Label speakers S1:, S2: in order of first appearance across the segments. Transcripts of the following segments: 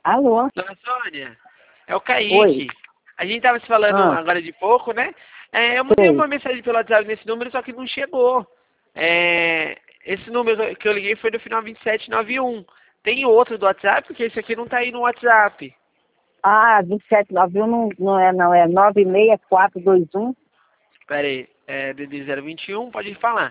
S1: Alô?
S2: Dona Sônia, é o
S1: Oi.
S2: Kaique. A gente tava se falando
S1: Ah,
S2: agora de pouco, né? Eu mandei
S1: sei.
S2: uma mensagem pelo WhatsApp nesse número, só que não chegou. Esse número que eu liguei foi do final 2791. Tem outro do WhatsApp? Porque esse aqui não tá aí no WhatsApp.
S1: Ah, 2791 não é não, é 96421
S2: Pera aí, DD 021, pode falar.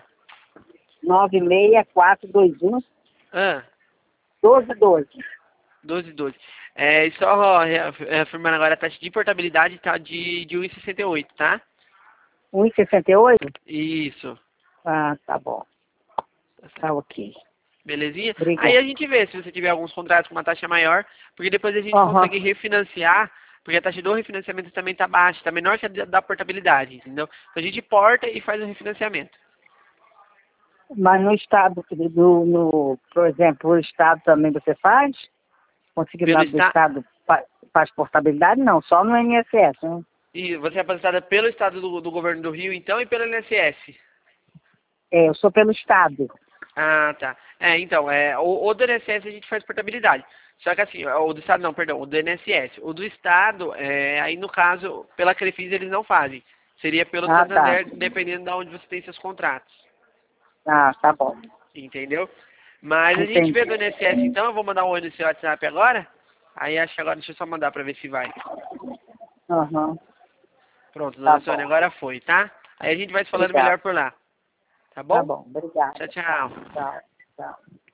S1: 96421
S2: Ah,
S1: 1212.
S2: 1212. E só reafirmando agora, a taxa de portabilidade tá de 1,68, tá?
S1: 1,68?
S2: Isso.
S1: Ah, tá bom.
S2: Tá
S1: Tá
S2: certo.
S1: ok.
S2: Belezinha? Aí
S1: Obrigada.
S2: a gente vê se você tiver alguns contratos com uma taxa maior, porque depois a gente
S1: Aham.
S2: consegue refinanciar, porque a taxa do refinanciamento também está baixa, está menor que a da portabilidade, entendeu? Então a gente porta e faz o refinanciamento.
S1: Mas no estado, por exemplo, o estado também você faz?
S2: Pelo
S1: Consignado do
S2: está
S1: estado faz portabilidade? Não, só no INSS, né?
S2: e você é aposentada pelo estado do governo do Rio, então, e pelo INSS.
S1: É, eu sou pelo estado.
S2: Ah, tá. Então, o do INSS a gente faz portabilidade. Só que assim, o do estado não, perdão, o do INSS. O do estado, aí no caso, pela Crefisa eles não fazem. Seria pelo
S1: Ah, tá.
S2: Santander, dependendo de onde você tem seus contratos.
S1: Ah, tá bom.
S2: Entendeu? Mas a gente vê
S1: Entendi.
S2: do INSS então, eu vou mandar um oi no seu WhatsApp agora. Aí acho que agora deixa eu só mandar pra ver se vai.
S1: Aham.
S2: Pronto,
S1: Tá
S2: dona Sônia,
S1: bom.
S2: agora foi, tá? Aí a gente vai se falando
S1: Obrigado.
S2: melhor por lá. Tá
S1: Tá
S2: bom?
S1: bom. Obrigada.
S2: Tchau,
S1: Tá.
S2: tchau.
S1: Tchau. Tchau.